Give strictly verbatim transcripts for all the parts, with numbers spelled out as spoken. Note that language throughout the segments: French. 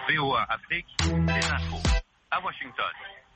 V O A Afrique, les infos à Washington.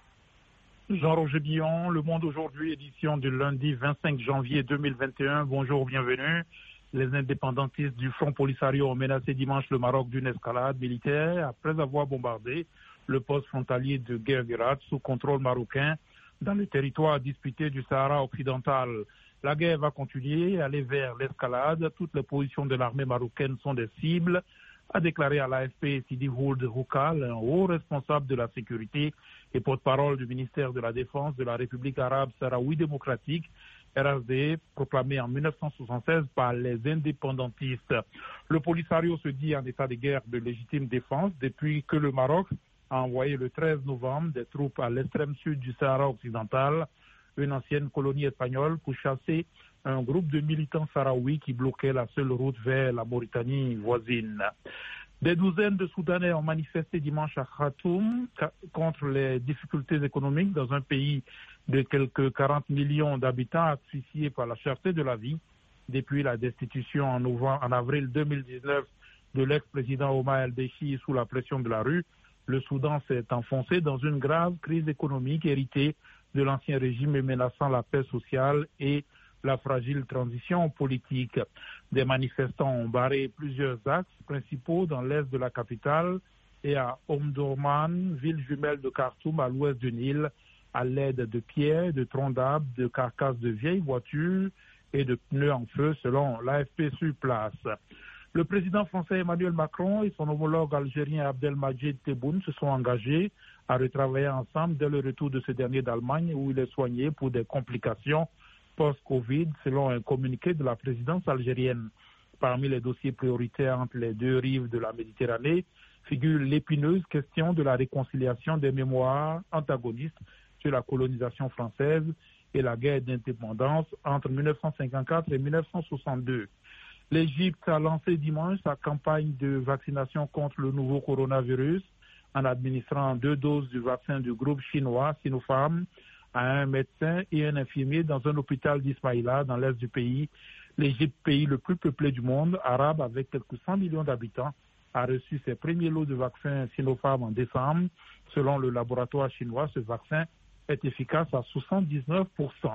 Jean-Roger Billon, Le Monde aujourd'hui, édition du lundi vingt-cinq janvier deux mille vingt et un. Bonjour, bienvenue. Les indépendantistes du Front Polisario ont menacé dimanche le Maroc d'une escalade militaire après avoir bombardé le poste frontalier de Guerguerat sous contrôle marocain dans le territoire disputé du Sahara occidental. La guerre va continuer, aller vers l'escalade. Toutes les positions de l'armée marocaine sont des cibles, a déclaré à l'A F P Sidi Ould Houkal, un haut responsable de la sécurité et porte-parole du ministère de la Défense de la République arabe sahraoui démocratique, R S D, proclamé en mille neuf cent soixante-seize par les indépendantistes. Le Polisario se dit en état de guerre de légitime défense depuis que le Maroc a envoyé le treize novembre des troupes à l'extrême sud du Sahara occidental, une ancienne colonie espagnole, pour chasser un groupe de militants sahraouis qui bloquaient la seule route vers la Mauritanie voisine. Des douzaines de Soudanais ont manifesté dimanche à Khartoum contre les difficultés économiques dans un pays de quelques quarante millions d'habitants asphyxiés par la cherté de la vie depuis la destitution en, novembre, en avril deux mille dix-neuf de l'ex-président Omar el-Béchir sous la pression de la rue. Le Soudan s'est enfoncé dans une grave crise économique héritée de l'ancien régime et menaçant la paix sociale et la fragile transition politique. Des manifestants ont barré plusieurs axes principaux dans l'est de la capitale et à Omdurman, ville jumelle de Khartoum à l'ouest du Nil, à l'aide de pierres, de troncs d'arbres, de carcasses de vieilles voitures et de pneus en feu selon l'A F P sur place. Le président français Emmanuel Macron et son homologue algérien Abdelmadjid Tebboune se sont engagés à retravailler ensemble dès le retour de ce dernier d'Allemagne où il est soigné pour des complications post-Covid, selon un communiqué de la présidence algérienne. Parmi les dossiers prioritaires entre les deux rives de la Méditerranée figure l'épineuse question de la réconciliation des mémoires antagonistes sur la colonisation française et la guerre d'indépendance entre mille neuf cent cinquante-quatre et mille neuf cent soixante-deux. L'Égypte a lancé dimanche sa campagne de vaccination contre le nouveau coronavirus en administrant deux doses du vaccin du groupe chinois Sinopharm à un médecin et un infirmier dans un hôpital d'Ismaïla dans l'est du pays. L'Égypte, pays le plus peuplé du monde, arabe avec quelques cent millions d'habitants, a reçu ses premiers lots de vaccins Sinopharm en décembre. Selon le laboratoire chinois, ce vaccin est efficace à soixante-dix-neuf pour cent.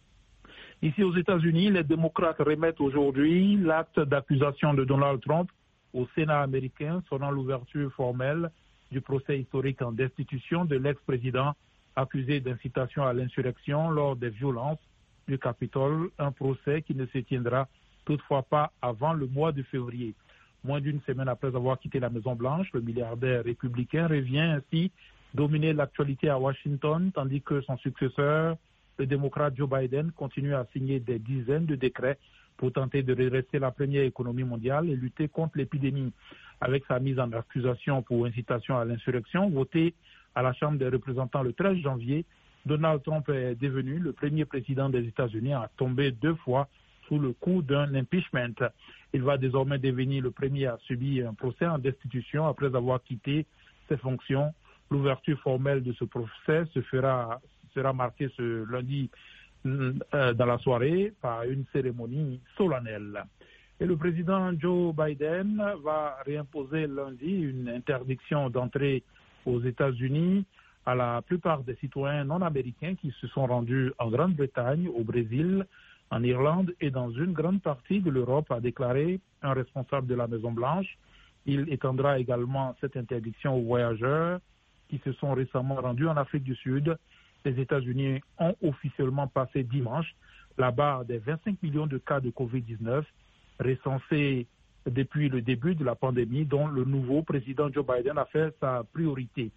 Ici aux États-Unis, les démocrates remettent aujourd'hui l'acte d'accusation de Donald Trump au Sénat américain, sonnant l'ouverture formelle du procès historique en destitution de l'ex-président accusé d'incitation à l'insurrection lors des violences du Capitole, un procès qui ne se tiendra toutefois pas avant le mois de février. Moins d'une semaine après avoir quitté la Maison-Blanche, le milliardaire républicain revient ainsi dominer l'actualité à Washington, tandis que son successeur, le démocrate Joe Biden, continue à signer des dizaines de décrets pour tenter de redresser la première économie mondiale et lutter contre l'épidémie. Avec sa mise en accusation pour incitation à l'insurrection, votée à la Chambre des représentants le treize janvier, Donald Trump est devenu le premier président des États-Unis à tomber deux fois sous le coup d'un impeachment. Il va désormais devenir le premier à subir un procès en destitution après avoir quitté ses fonctions. L'ouverture formelle de ce procès se fera, sera marquée ce lundi euh, dans la soirée par une cérémonie solennelle. Et le président Joe Biden va réimposer lundi une interdiction d'entrée aux États-Unis à la plupart des citoyens non américains qui se sont rendus en Grande-Bretagne, au Brésil, en Irlande et dans une grande partie de l'Europe, a déclaré un responsable de la Maison-Blanche. Il étendra également cette interdiction aux voyageurs qui se sont récemment rendus en Afrique du Sud. Les États-Unis ont officiellement passé dimanche la barre des vingt-cinq millions de cas de covid dix-neuf recensés depuis le début de la pandémie, dont le nouveau président Joe Biden a fait sa priorité.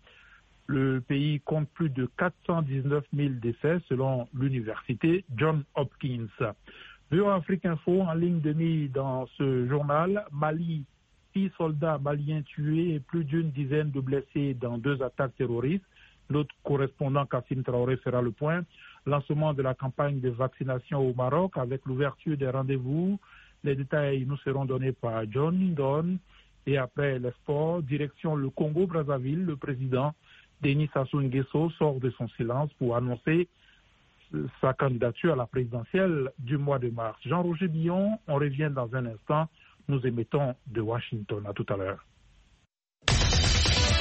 Le pays compte plus de quatre cent dix-neuf mille décès selon l'université Johns Hopkins. V O A Afrique Info en ligne de mire dans ce journal. Mali, six soldats maliens tués et plus d'une dizaine de blessés dans deux attaques terroristes. Notre correspondant Kassim Traoré fera le point. Lancement de la campagne de vaccination au Maroc avec l'ouverture des rendez-vous. Les détails nous seront donnés par John Don. Et après les sports, direction le Congo-Brazzaville, le président Denis Sassou Nguesso sort de son silence pour annoncer sa candidature à la présidentielle du mois de mars. Jean-Roger Billon, on revient dans un instant. Nous émettons de Washington. À tout à l'heure.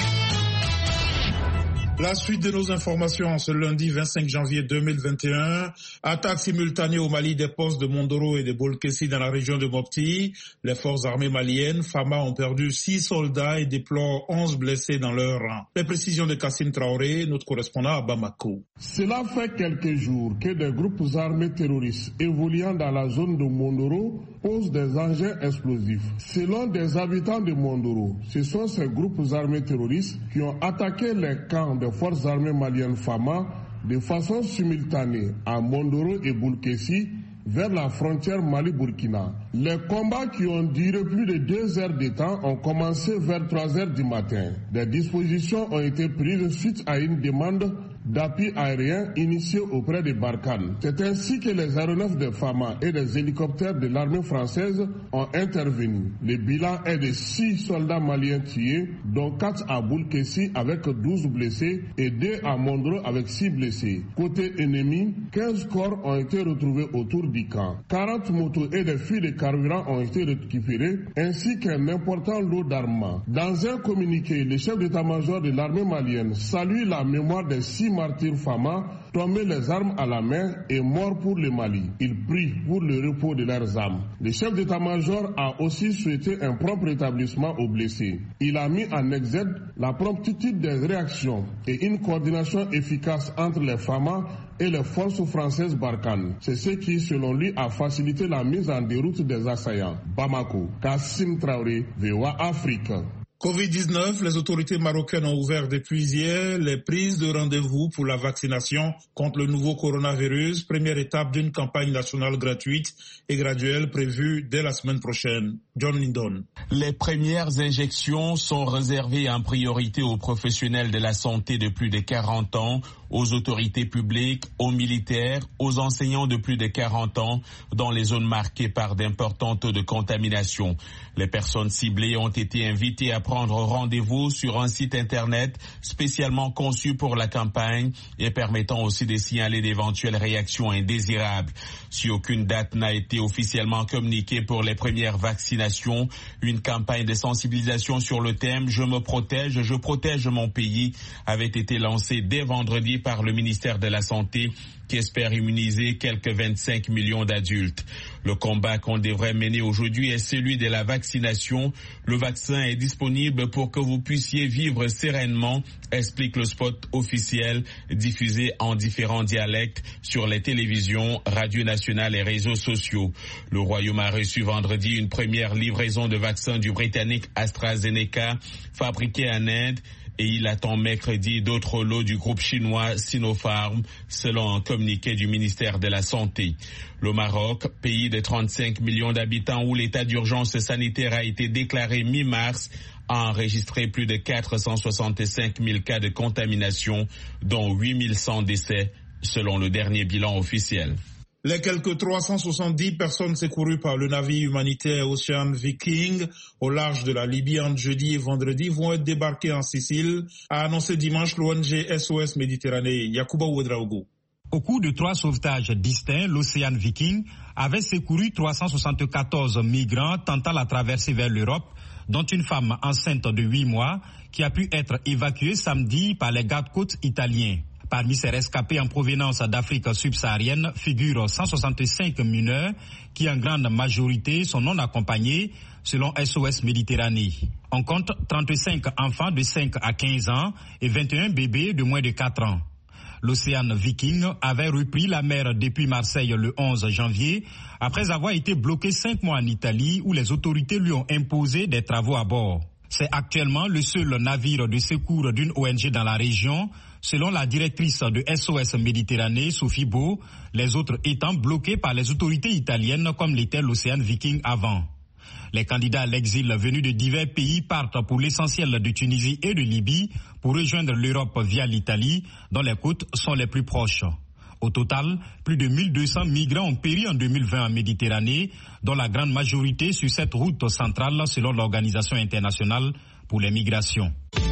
La suite de nos informations ce lundi vingt-cinq janvier deux mille vingt et un. Attaque simultanée au Mali des postes de Mondoro et de Bolkessi dans la région de Mopti. Les forces armées maliennes, Fama, ont perdu six soldats et déplorent onze blessés dans leur rang. Les précisions de Kassim Traoré, notre correspondant à Bamako. Cela fait quelques jours que des groupes armés terroristes évoluant dans la zone de Mondoro posent des engins explosifs. Selon des habitants de Mondoro, ce sont ces groupes armés terroristes qui ont attaqué les camps des forces armées maliennes Fama de façon simultanée à Mondoro et Bolkessi vers la frontière Mali-Burkina. Les combats qui ont duré plus de deux heures de temps ont commencé vers trois heures du matin. Des dispositions ont été prises suite à une demande d'appui aérien initié auprès de Barkhane. C'est ainsi que les aéronefs de Fama et des hélicoptères de l'armée française ont intervenu. Le bilan est de six soldats maliens tués, dont quatre à Bolkessi avec douze blessés et deux à Mondoro avec six blessés. Côté ennemi, quinze corps ont été retrouvés autour du camp. quarante motos et des fûts de carburant ont été récupérés, ainsi qu'un important lot d'armements. Dans un communiqué, le chef d'état-major de l'armée malienne salue la mémoire des six martyrs Fama tombés les armes à la main et morts pour le Mali. Il prie pour le repos de leurs âmes. Le chef d'état-major a aussi souhaité un prompt rétablissement aux blessés. Il a mis en exergue la promptitude des réactions et une coordination efficace entre les Fama et les forces françaises Barkhane. C'est ce qui, selon lui, a facilité la mise en déroute des assaillants. Bamako, Kassim Traoré, V O A Afrique. covid dix-neuf, les autorités marocaines ont ouvert depuis hier les prises de rendez-vous pour la vaccination contre le nouveau coronavirus, première étape d'une campagne nationale gratuite et graduelle prévue dès la semaine prochaine. John Lindon. Les premières injections sont réservées en priorité aux professionnels de la santé de plus de quarante ans, aux autorités publiques, aux militaires, aux enseignants de plus de quarante ans dans les zones marquées par d'importants taux de contamination. Les personnes ciblées ont été invitées à prendre rendez-vous sur un site internet spécialement conçu pour la campagne et permettant aussi de signaler d'éventuelles réactions indésirables. Si aucune date n'a été officiellement communiquée pour les premières vaccinations, une campagne de sensibilisation sur le thème « Je me protège, je protège mon pays » avait été lancée dès vendredi par le ministère de la Santé qui espère immuniser quelques vingt-cinq millions d'adultes. Le combat qu'on devrait mener aujourd'hui est celui de la vaccination. Le vaccin est disponible pour que vous puissiez vivre sereinement, explique le spot officiel diffusé en différents dialectes sur les télévisions, radios nationales et réseaux sociaux. Le Royaume a reçu vendredi une première livraison de vaccins du Britannique AstraZeneca, fabriqué en Inde, et il attend mercredi d'autres lots du groupe chinois Sinopharm, selon un communiqué du ministère de la Santé. Le Maroc, pays de trente-cinq millions d'habitants où l'état d'urgence sanitaire a été déclaré mi-mars, a enregistré plus de quatre cent soixante-cinq mille cas de contamination, dont huit mille cent décès, selon le dernier bilan officiel. Les quelques trois cent soixante-dix personnes secourues par le navire humanitaire Ocean Viking au large de la Libye entre jeudi et vendredi vont être débarquées en Sicile, a annoncé dimanche l'O N G S O S Méditerranée. Yacouba Ouedraogo. Au cours de trois sauvetages distincts, l'Ocean Viking avait secouru trois cent soixante-quatorze migrants tentant la traversée vers l'Europe, dont une femme enceinte de huit mois qui a pu être évacuée samedi par les gardes-côtes italiens. Parmi ces rescapés en provenance d'Afrique subsaharienne figurent cent soixante-cinq mineurs qui en grande majorité sont non accompagnés selon S O S Méditerranée. On compte trente-cinq enfants de cinq à quinze ans et vingt et un bébés de moins de quatre ans. L'Ocean Viking avait repris la mer depuis Marseille le onze janvier après avoir été bloqué cinq mois en Italie où les autorités lui ont imposé des travaux à bord. C'est actuellement le seul navire de secours d'une O N G dans la région, selon la directrice de S O S Méditerranée, Sophie Beau, les autres étant bloqués par les autorités italiennes comme l'était l'Ocean Viking avant. Les candidats à l'exil venus de divers pays partent pour l'essentiel de Tunisie et de Libye pour rejoindre l'Europe via l'Italie, dont les côtes sont les plus proches. Au total, plus de mille deux cents migrants ont péri en deux mille vingt en Méditerranée, dont la grande majorité sur cette route centrale selon l'Organisation internationale pour les migrations.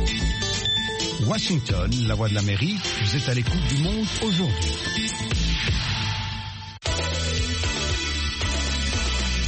Washington, la voix de l'Amérique, vous êtes à l'écoute du monde aujourd'hui.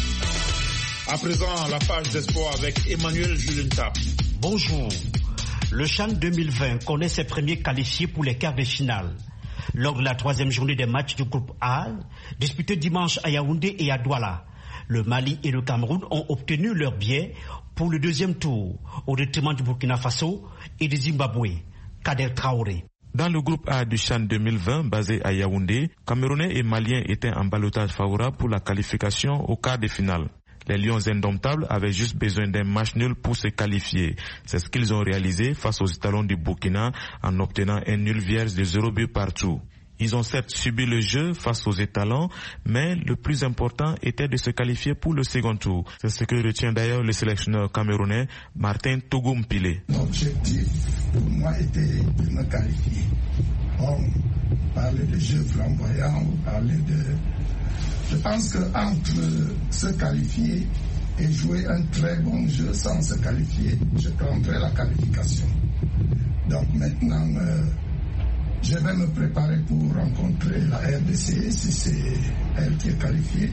À présent, la page des sports avec Emmanuel Julenta. Bonjour. Le CHAN deux mille vingt connaît ses premiers qualifiés pour les quarts de finale. Lors de la troisième journée des matchs du groupe A, disputés dimanche à Yaoundé et à Douala, le Mali et le Cameroun ont obtenu leur billet pour le deuxième tour, au détriment du Burkina Faso et du Zimbabwe. Kader Traoré. Dans le groupe A du CHAN deux mille vingt, basé à Yaoundé, Camerounais et Maliens étaient en ballottage favorable pour la qualification au quart de finale. Les Lions indomptables avaient juste besoin d'un match nul pour se qualifier. C'est ce qu'ils ont réalisé face aux étalons du Burkina en obtenant un nul vierge de zéro but partout. Ils ont certes subi le jeu face aux étalons, mais le plus important était de se qualifier pour le second tour. C'est ce que retient d'ailleurs le sélectionneur camerounais Martin Togo-Mpilé. L'objectif pour moi était de me qualifier. On parlait de jeu flamboyant, on parlait de... Je pense qu'entre se qualifier et jouer un très bon jeu sans se qualifier, je prendrai la qualification. Donc maintenant, euh, je vais me préparer pour rencontrer la R D C si c'est elle qui est qualifiée.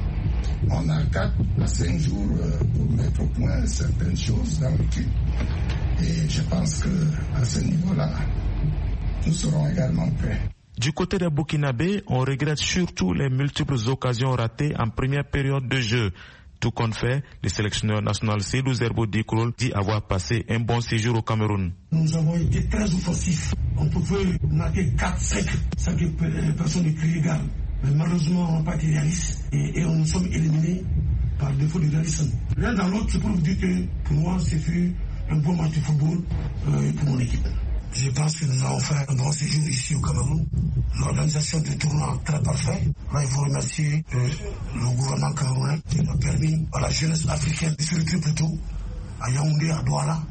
On a quatre à cinq jours euh, pour mettre au point certaines choses dans l'équipe. Et je pense qu'à ce niveau-là, nous serons également prêts. Du côté des Burkinabés, on regrette surtout les multiples occasions ratées en première période de jeu. Tout compte fait, le sélectionneur national Seydou Zerbo Dikrol dit avoir passé un bon séjour au Cameroun. Nous avons été très offensifs. On pouvait marquer quatre cinq sans que personne ne crie égal. Mais malheureusement, on n'a pas été réalistes et, et nous sommes éliminés par défaut de réalisme. L'un dans l'autre, c'est pour vous dire que pour moi, c'est fait un bon match de football euh, pour mon équipe. Je pense que nous avons fait un bon séjour ici au Cameroun. L'organisation du tournoi très parfait. Là, il faut remercier euh, le gouvernement camerounais qui a permis à la jeunesse africaine de se retrouver plutôt à Yaoundé, à Douala,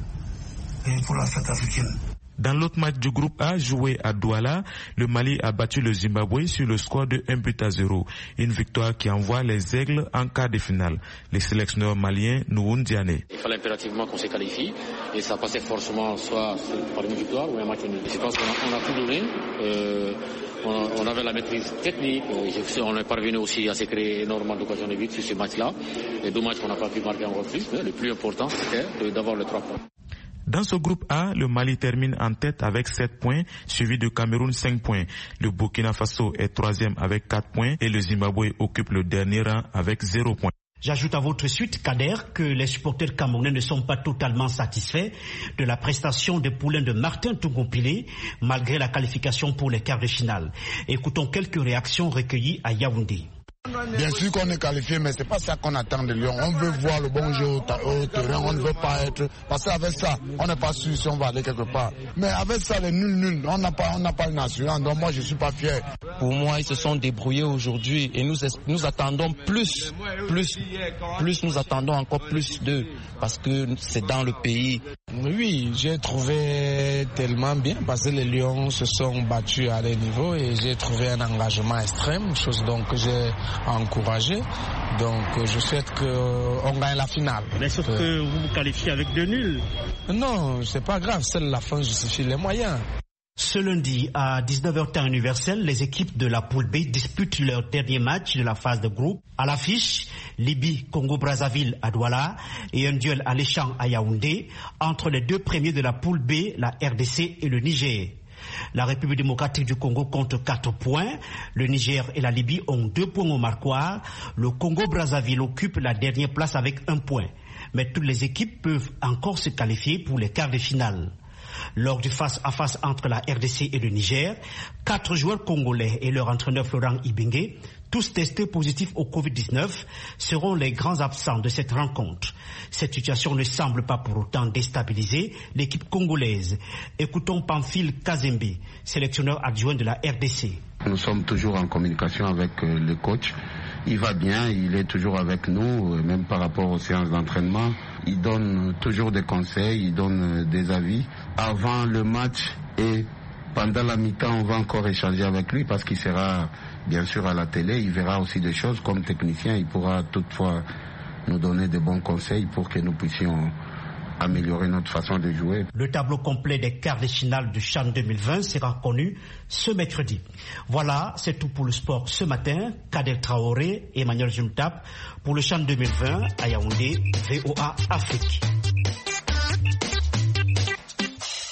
et pour la fête africaine. Dans l'autre match du groupe A joué à Douala, le Mali a battu le Zimbabwe sur le score de un but à zéro. Une victoire qui envoie les Aigles en quart de finale. Les sélectionneurs maliens Nouhoun Diané. Il fallait impérativement qu'on se qualifie et ça passait forcément soit par une victoire ou un match nul. Je pense qu'on a, on a tout donné. Euh, on, on avait la maîtrise technique. On est parvenu aussi à se créer énormément d'occasions de but sur ce match-là. Et dommage qu'on n'a pas pu marquer encore plus. Mais le plus important, c'était d'avoir les trois points. Dans ce groupe A, le Mali termine en tête avec sept points, suivi du Cameroun cinq points. Le Burkina Faso est troisième avec quatre points et le Zimbabwe occupe le dernier rang avec zéro point. J'ajoute à votre suite, Kader, que les supporters camerounais ne sont pas totalement satisfaits de la prestation des poulains de Martin Togo-Mpilé, malgré la qualification pour les quarts de finale. Écoutons quelques réactions recueillies à Yaoundé. Bien sûr qu'on est qualifié, mais c'est pas ça qu'on attend de Lyon. On veut voir le bon jeu au, au terrain, on ne veut pas être... Parce qu'avec ça, on n'est pas sûr si on va aller quelque part. Mais avec ça, les nuls nuls, on n'a pas, on n'a pas une assurance, donc moi je suis pas fier. Pour moi, ils se sont débrouillés aujourd'hui et nous, nous attendons plus, plus, plus, nous attendons encore plus d'eux, parce que c'est dans le pays. Oui, j'ai trouvé tellement bien, parce que les Lions se sont battus à leur niveau et j'ai trouvé un engagement extrême, chose donc que j'ai encouragé. Donc je souhaite qu'on gagne la finale. Mais sauf euh... que vous vous qualifiez avec deux nuls. Non, c'est pas grave, seule la fin justifie les moyens. Ce lundi, à dix-neuf heures temps universel, les équipes de la poule B disputent leur dernier match de la phase de groupe. À l'affiche, Libye, Congo-Brazzaville à Douala et un duel alléchant à Yaoundé entre les deux premiers de la poule B, la R D C et le Niger. La République démocratique du Congo compte quatre points. Le Niger et la Libye ont deux points au marquoir. Le Congo-Brazzaville occupe la dernière place avec un point. Mais toutes les équipes peuvent encore se qualifier pour les quarts de finale. Lors du face-à-face entre la R D C et le Niger, quatre joueurs congolais et leur entraîneur Florent Ibenge, tous testés positifs au covid dix-neuf, seront les grands absents de cette rencontre. Cette situation ne semble pas pour autant déstabiliser l'équipe congolaise. Écoutons Pamphile Kazembe, sélectionneur adjoint de la R D C. Nous sommes toujours en communication avec euh, le coach. Il va bien, il est toujours avec nous, euh, même par rapport aux séances d'entraînement. Il donne toujours des conseils, il donne euh, des avis. Avant le match et pendant la mi-temps, on va encore échanger avec lui parce qu'il sera bien sûr à la télé. Il verra aussi des choses comme technicien. Il pourra toutefois nous donner de bons conseils pour que nous puissions améliorer notre façon de jouer. Le tableau complet des quarts de finale du CHAN deux mille vingt sera connu ce mercredi. Voilà, c'est tout pour le sport ce matin. Kader Traoré, Emmanuel Jumtap pour le CHAN deux mille vingt à Yaoundé, V O A Afrique.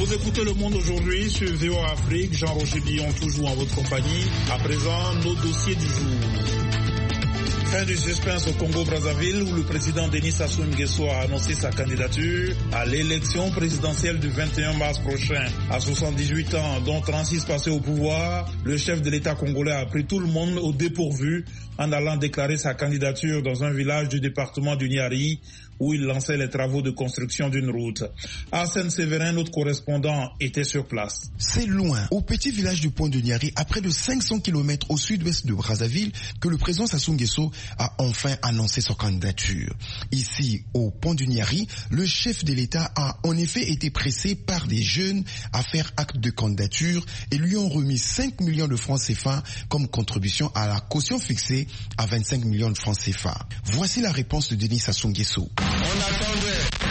Vous écoutez Le Monde aujourd'hui sur V O A Afrique. Jean-Roger Billon, toujours en votre compagnie. À présent, nos dossiers du jour. Fin du suspense au Congo-Brazzaville où le président Denis Sassou Nguesso a annoncé sa candidature à l'élection présidentielle du vingt et un mars prochain. À soixante-dix-huit ans, dont trente-six passés au pouvoir, le chef de l'État congolais a pris tout le monde au dépourvu en allant déclarer sa candidature dans un village du département du Niari où il lançait les travaux de construction d'une route. Arsène Séverin, notre correspondant, était sur place. C'est loin, au petit village du Pont de Niari, à près de cinq cents kilomètres au sud-ouest de Brazzaville, que le président Sassou Nguesso a enfin annoncé sa candidature. Ici, au Pont du Niari, le chef de l'État a en effet été pressé par des jeunes à faire acte de candidature et lui ont remis cinq millions de francs C F A comme contribution à la caution fixée à vingt-cinq millions de francs C F A. Voici la réponse de Denis Sassou Nguesso. On attendait,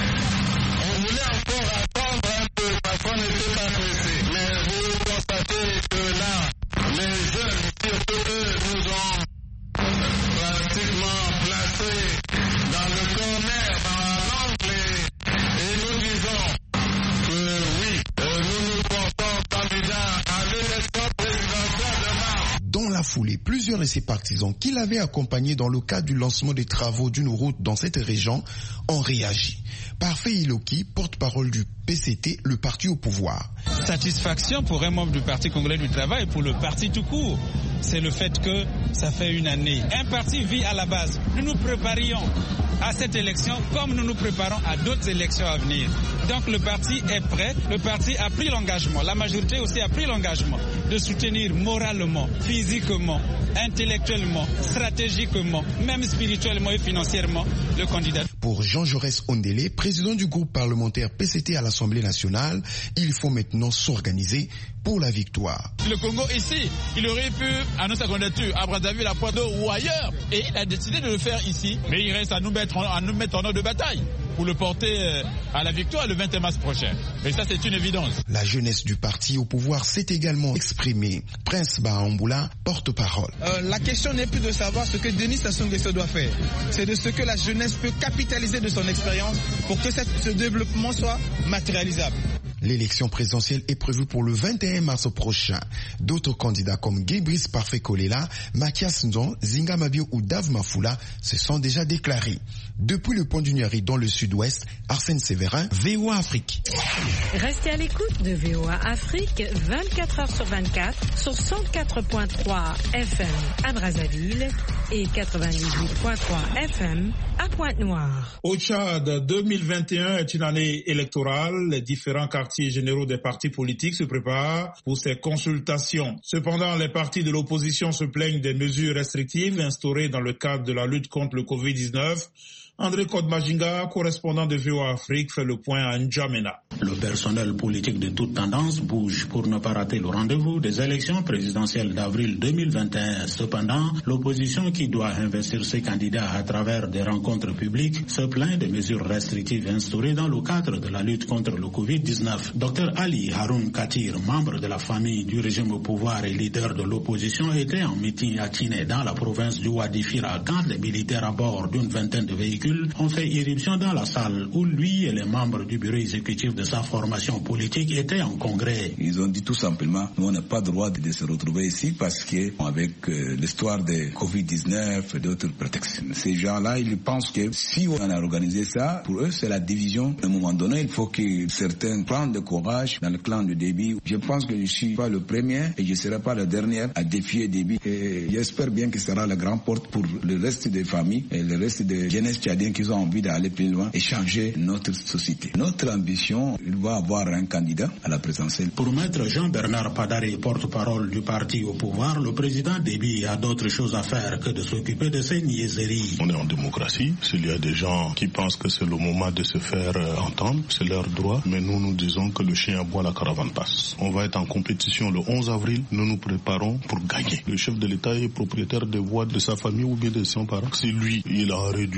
on voulait encore attendre un peu parce qu'on n'était pas pressé. Mais vous constatez que là, les jeunes, surtout eux, nous ont pratiquement placés dans le corner, dans l'angle, et nous disons que oui, nous nous portons candidats à l'élection présidentielle de mars. Dans la foulée, plusieurs de ses partisans qui l'avaient accompagné dans le cadre du lancement des travaux d'une route dans cette région ont réagi. Parfait Iloki, porte-parole du P C T, le parti au pouvoir. Satisfaction pour un membre du Parti congolais du travail et pour le parti tout court. C'est le fait que ça fait une année. Un parti vit à la base. Nous nous préparions à cette élection comme nous nous préparons à d'autres élections à venir. Donc le parti est prêt. Le parti a pris l'engagement. La majorité aussi a pris l'engagement de soutenir moralement, physiquement, intellectuellement, stratégiquement, même spirituellement et financièrement le candidat. Pour Jean Jaurès Ondélé, président du groupe parlementaire P C T à l'Assemblée nationale, il faut maintenant s'organiser pour la victoire. Le Congo ici, il aurait pu annoncer sa candidature à Brazzaville, à Pointe ou ailleurs, et il a décidé de le faire ici. Mais il reste à nous mettre en, à nous mettre en ordre de bataille pour le porter à la victoire le vingt et un mars prochain. Et ça, c'est une évidence. La jeunesse du parti au pouvoir s'est également exprimée. Prince Bahamboula, porte-parole. Euh, la question n'est plus de savoir ce que Denis Sassou Nguesso doit faire. C'est de ce que la jeunesse peut capitaliser de son expérience pour que cette, ce développement soit matérialisable. L'élection présidentielle est prévue pour le vingt et un mars prochain. D'autres candidats comme Guy-Brice Parfait Kolela, Mathias Ndon, Zinga Mabio ou Dave Mafoula se sont déjà déclarés. Depuis le Pont du Niari dans le sud-ouest, Arsène Séverin, V O A Afrique. Restez à l'écoute de V O A Afrique vingt-quatre heures sur vingt-quatre sur cent quatre virgule trois F M à Brazzaville et quatre-vingt-dix-huit virgule trois F M à Pointe-Noire. Au Tchad, deux mille vingt et un est une année électorale. Les différents quartiers généraux des partis politiques se préparent pour ces consultations. Cependant, les partis de l'opposition se plaignent des mesures restrictives instaurées dans le cadre de la lutte contre le covid dix-neuf. André Kodmajinga, correspondant de V O A Afrique, fait le point à N'Djamena. Le personnel politique de toute tendance bouge pour ne pas rater le rendez-vous des élections présidentielles d'avril deux mille vingt et un. Cependant, l'opposition qui doit investir ses candidats à travers des rencontres publiques se plaint des mesures restrictives instaurées dans le cadre de la lutte contre le covid dix-neuf. Docteur Ali Haroun Katir, membre de la famille du régime au pouvoir et leader de l'opposition, était en meeting à Tiné dans la province du Wadi-Fira quand les militaires à bord d'une vingtaine de véhicules ont fait irruption dans la salle où lui et les membres du bureau exécutif de sa formation politique étaient en congrès. Ils ont dit tout simplement, nous on n'a pas le droit de se retrouver ici parce que avec euh, l'histoire de covid dix-neuf et d'autres prétextes. Ces gens-là, ils pensent que si on a organisé ça, pour eux c'est la division. À un moment donné, il faut que certains prennent de courage dans le clan de Déby. Je pense que je ne suis pas le premier et je ne serai pas le dernier à défier Déby. Et j'espère bien que ce sera la grande porte pour le reste des familles et le reste des jeunesses tchadiens qui ont envie d'aller plus loin et changer notre société. Notre ambition, il va avoir un candidat à la présidentielle. Pour maître Jean-Bernard Padari, porte-parole du parti au pouvoir, le président Déby a d'autres choses à faire que de s'occuper de ces niaiseries. On est en démocratie. S'il y a des gens qui pensent que c'est le moment de se faire entendre, c'est leur droit. Mais nous, nous disons que le chien aboie, la caravane passe. On va être en compétition le onze avril. Nous nous préparons pour gagner. Le chef de l'État est propriétaire des voix de sa famille ou bien de ses parents. Si lui, il a réduit à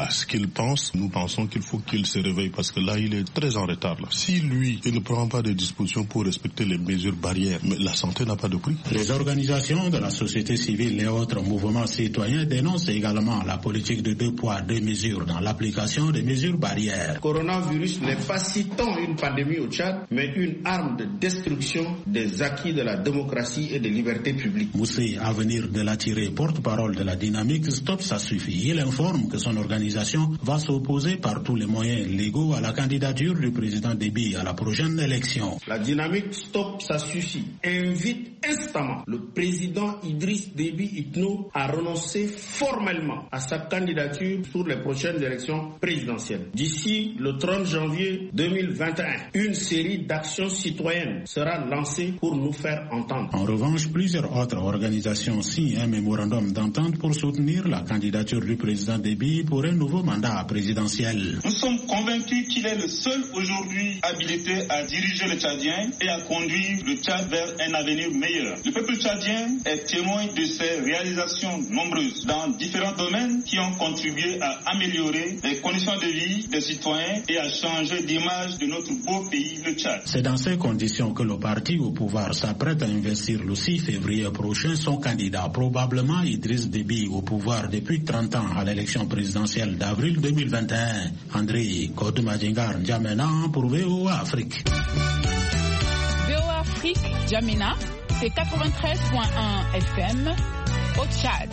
à ce qu'il pense, nous pensons qu'il faut qu'il se réveille parce que là, il est très en retard. Là. Si lui, il ne prend pas de dispositions pour respecter les mesures barrières, mais la santé n'a pas de prix. Les organisations de la société civile et autres mouvements citoyens dénoncent également la politique de deux poids, deux mesures dans l'application des mesures barrières. Le coronavirus n'est pas si tant une pandémie au Tchad, mais une arme de destruction des acquis de la démocratie et des libertés publiques. Moussé, à venir de l'attirer, porte-parole de la dynamique Stop, ça suffit. Il informe que son organisation va s'opposer par tous les moyens légaux à la candidature du président Déby à la prochaine élection. La dynamique Stop, ça suffit invite instamment le président Idriss Déby Itno à renoncer formellement à sa candidature sur les prochaines élections présidentielles. D'ici le trente janvier deux mille vingt et un, une série d'actions citoyennes sera lancée pour nous faire entendre. En revanche, plusieurs autres organisations signent un mémorandum d'entente pour soutenir la candidature du président Déby pour un nouveau mandat présidentiel. Nous sommes convaincus qu'il est le seul aujourd'hui habilité à diriger le Tchadien et à conduire le Tchad vers un avenir meilleur. Le peuple tchadien est témoin de ses réalisations nombreuses dans différents domaines qui ont contribué à améliorer les conditions de vie des citoyens et à changer d'image de notre beau pays, le Tchad. C'est dans ces conditions que le parti au pouvoir s'apprête à investir le six février prochain son candidat, probablement Idriss Déby, au pouvoir depuis trente ans à l'élection présidentielle d'avril deux mille vingt et un. André Kodoumadingar Djamena pour V O A Afrique. V O A Afrique, Djamena, c'est quatre-vingt-treize point un F M au Tchad.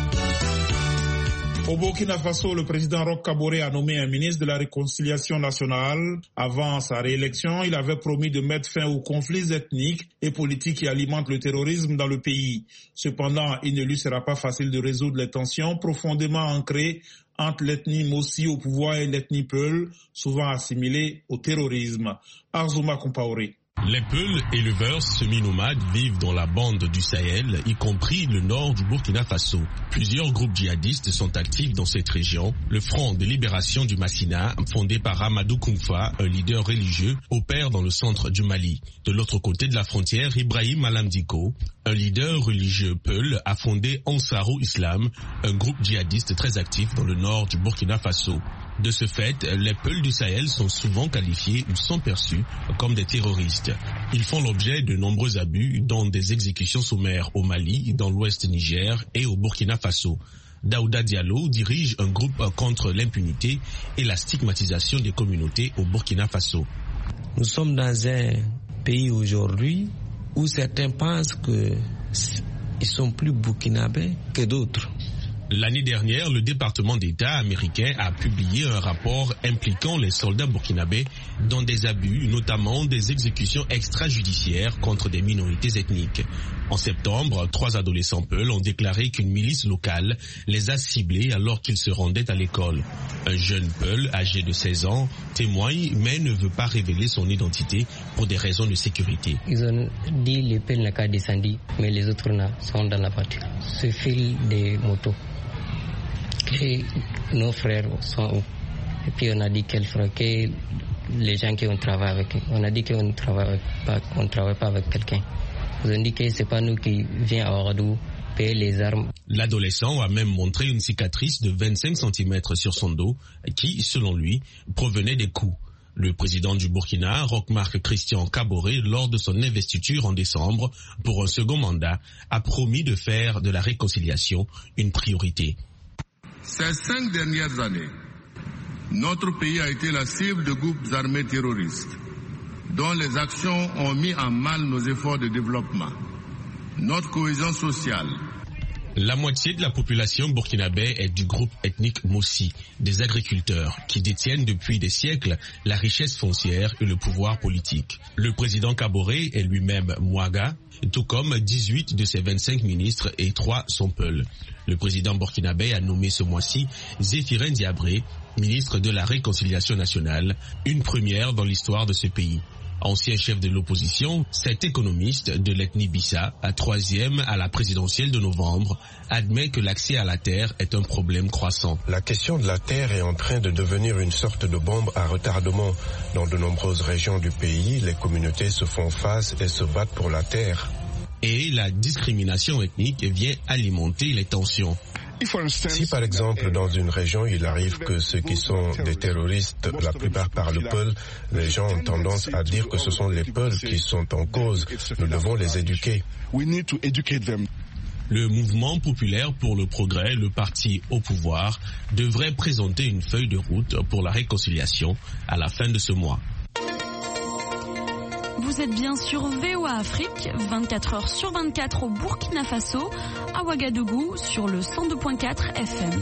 Au Burkina Faso, le président Roch Kaboré a nommé un ministre de la Réconciliation nationale. Avant sa réélection, il avait promis de mettre fin aux conflits ethniques et politiques qui alimentent le terrorisme dans le pays. Cependant, il ne lui sera pas facile de résoudre les tensions profondément ancrées entre l'ethnie Mossi au pouvoir et l'ethnie Peul, souvent assimilée au terrorisme. Arzouma Compaoré. Les Peuls éleveurs semi-nomades vivent dans la bande du Sahel, y compris le nord du Burkina Faso. Plusieurs groupes djihadistes sont actifs dans cette région. Le Front de libération du Massina, fondé par Amadou Koumfa, un leader religieux, opère dans le centre du Mali. De l'autre côté de la frontière, Ibrahim Alamdiko, un leader religieux Peul, a fondé Ansarou Islam, un groupe djihadiste très actif dans le nord du Burkina Faso. De ce fait, les Peuls du Sahel sont souvent qualifiés ou sont perçus comme des terroristes. Ils font l'objet de nombreux abus, dont des exécutions sommaires au Mali, dans l'ouest Niger et au Burkina Faso. Daouda Diallo dirige un groupe contre l'impunité et la stigmatisation des communautés au Burkina Faso. Nous sommes dans un pays aujourd'hui où certains pensent qu'ils sont plus burkinabés que d'autres. L'année dernière, le département d'État américain a publié un rapport impliquant les soldats burkinabés dans des abus, notamment des exécutions extrajudiciaires contre des minorités ethniques. En septembre, trois adolescents Peuls ont déclaré qu'une milice locale les a ciblés alors qu'ils se rendaient à l'école. Un jeune Peul, âgé de seize ans, témoigne mais ne veut pas révéler son identité pour des raisons de sécurité. Ils ont dit les Peuls n'ont qu'à descendre, mais les autres sont dans la voiture. Ce fil des motos. Et nos frères sont où? Et puis on a dit quels frères, que les gens qui ont travaillé avec eux. On a dit qu'on ne travaille pas, on travaille pas avec quelqu'un. Ils ont dit que c'est pas nous qui viens à Ouagadougou payer les armes. L'adolescent a même montré une cicatrice de vingt-cinq centimètres sur son dos qui, selon lui, provenait des coups. Le président du Burkina, Roch-Marc Christian Kaboré, lors de son investiture en décembre pour un second mandat, a promis de faire de la réconciliation une priorité. Ces cinq dernières années, notre pays a été la cible de groupes armés terroristes, dont les actions ont mis en mal nos efforts de développement, notre cohésion sociale. La moitié de la population burkinabé est du groupe ethnique Mossi, des agriculteurs qui détiennent depuis des siècles la richesse foncière et le pouvoir politique. Le président Kaboré est lui-même Mouaga, tout comme dix-huit de ses vingt-cinq ministres et trois sont Peuls. Le président burkinabé a nommé ce mois-ci Zéphirin Diabré, ministre de la Réconciliation nationale, une première dans l'histoire de ce pays. Ancien chef de l'opposition, cet économiste de l'ethnie Bissa, à troisième à la présidentielle de novembre, admet que l'accès à la terre est un problème croissant. La question de la terre est en train de devenir une sorte de bombe à retardement. Dans de nombreuses régions du pays, les communautés se font face et se battent pour la terre. Et la discrimination ethnique vient alimenter les tensions. Si par exemple dans une région il arrive que ceux qui sont des terroristes, la plupart parlent peul, les gens ont tendance à dire que ce sont les peuls qui sont en cause. Nous devons les éduquer. Le mouvement populaire pour le progrès, le parti au pouvoir, devrait présenter une feuille de route pour la réconciliation à la fin de ce mois. Vous êtes bien sur V O A Afrique, vingt-quatre heures sur vingt-quatre au Burkina Faso, à Ouagadougou sur le cent deux virgule quatre F M.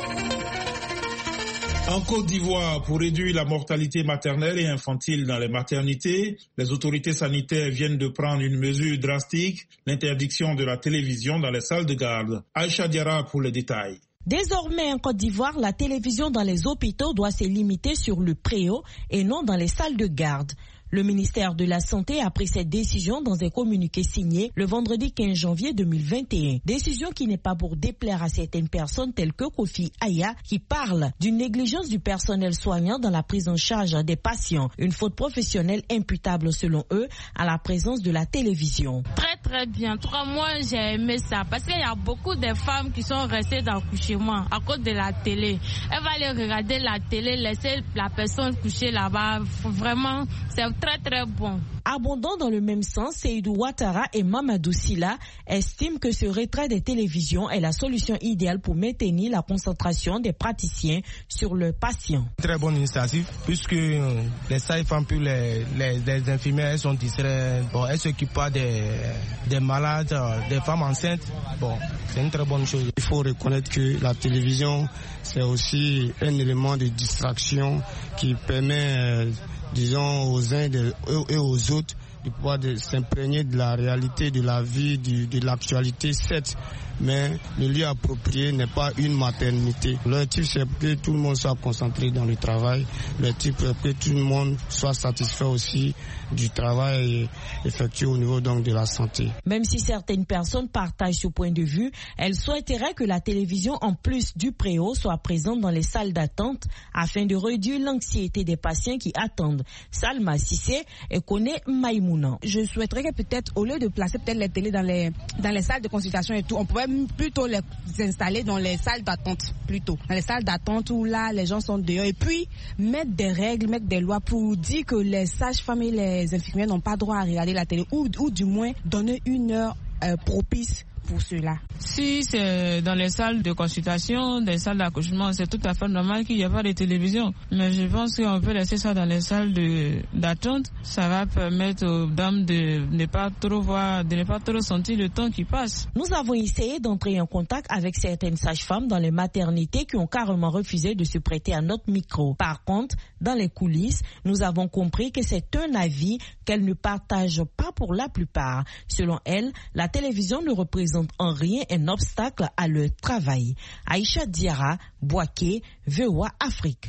En Côte d'Ivoire, pour réduire la mortalité maternelle et infantile dans les maternités, les autorités sanitaires viennent de prendre une mesure drastique, l'interdiction de la télévision dans les salles de garde. Aïcha Diarra pour les détails. Désormais, en Côte d'Ivoire, la télévision dans les hôpitaux doit se limiter sur le préau et non dans les salles de garde. Le ministère de la Santé a pris cette décision dans un communiqué signé le vendredi quinze janvier deux mille vingt et un. Décision qui n'est pas pour déplaire à certaines personnes telles que Kofi Aya, qui parle d'une négligence du personnel soignant dans la prise en charge des patients. Une faute professionnelle imputable selon eux à la présence de la télévision. Très très bien. Trois mois, j'ai aimé ça parce qu'il y a beaucoup de femmes qui sont restées dans le couchement à cause de la télé. Elle va aller regarder la télé, laisser la personne coucher là-bas. Vraiment, c'est très très bon. Abondant dans le même sens, Seydou Ouattara et Mamadou Silla estiment que ce retrait des télévisions est la solution idéale pour maintenir la concentration des praticiens sur le patient. Très bonne initiative, puisque les sages-femmes puis les, les, les infirmières elles sont distraites. Bon, elles s'occupent pas des, des malades, des femmes enceintes. Bon, c'est une très bonne chose. Il faut reconnaître que la télévision, c'est aussi un élément de distraction qui permet, euh, disons, aux uns et aux autres de pouvoir s'imprégner de la réalité, de la vie, de, de l'actualité, certes, mais le lieu approprié n'est pas une maternité. L'objectif, c'est que tout le monde soit concentré dans le travail. L'objectif, c'est que tout le monde soit satisfait aussi du travail effectué au niveau donc de la santé. Même si certaines personnes partagent ce point de vue, elles souhaiteraient que la télévision, en plus du préau, soit présente dans les salles d'attente afin de réduire l'anxiété des patients qui attendent. Salma Sissé et connaît Maïmouna. Je souhaiterais que peut-être, au lieu de placer peut-être les télés dans les, dans les salles de consultation et tout, on pourrait plutôt les installer dans les salles d'attente, plutôt. Dans les salles d'attente où là, les gens sont dehors. Et puis, mettre des règles, mettre des lois pour dire que les sages-femmes et les infirmières n'ont pas droit à regarder la télé ou, ou du moins donner une heure euh, propice pour cela. Si c'est dans les salles de consultation, des salles d'accouchement, c'est tout à fait normal qu'il n'y ait pas de télévision. Mais je pense qu'on peut laisser ça dans les salles de, d'attente. Ça va permettre aux dames de ne pas trop voir, de ne pas trop sentir le temps qui passe. Nous avons essayé d'entrer en contact avec certaines sages-femmes dans les maternités qui ont carrément refusé de se prêter à notre micro. Par contre, dans les coulisses, nous avons compris que c'est un avis qu'elles ne partagent pas pour la plupart. Selon elles, la télévision ne représente en rien un obstacle à leur travail. Aïcha Diarra, Boaké, V O A Afrique.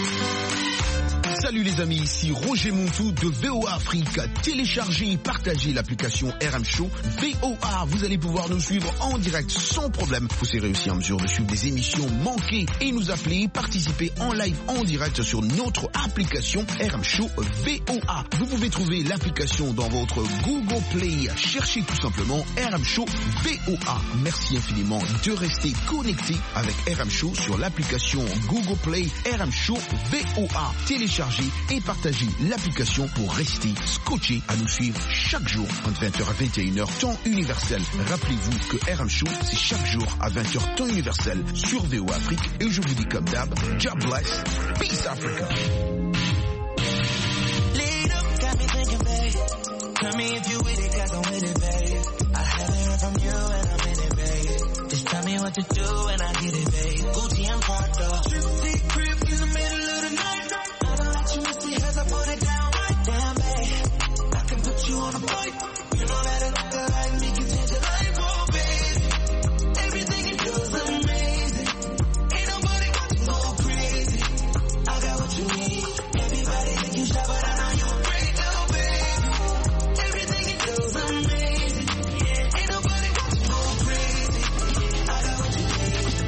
Salut les amis, ici Roger Montou de V O A Afrique. Téléchargez et partagez l'application R M Show V O A. Vous allez pouvoir nous suivre en direct sans problème. Vous serez aussi en mesure de suivre des émissions manquées et nous appeler, participer en live en direct sur notre application R M Show V O A. Vous pouvez trouver l'application dans votre Google Play. Cherchez tout simplement R M Show V O A. Merci infiniment de rester connecté avec R M Show sur l'application Google Play R M Show V O A. Téléchargez et partagez l'application pour rester scotché à nous suivre chaque jour entre vingt heures à vingt et une heures temps universel. Rappelez-vous que R M Show c'est chaque jour à vingt heures temps universel sur V O A Afrique et je vous dis comme d'hab, God bless, peace Africa.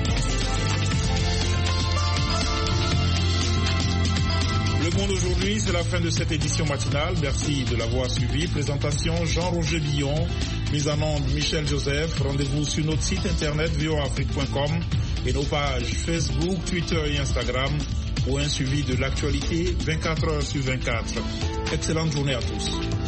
Aujourd'hui, c'est la la fin de cette édition matinale. Merci de l'avoir suivi. Présentation Jean-Roger Billon. Mise en onde Michel Joseph. Rendez-vous sur notre site internet v o a afrique point com et nos pages Facebook, Twitter et Instagram pour un suivi de l'actualité vingt-quatre heures sur vingt-quatre. Excellente journée à tous.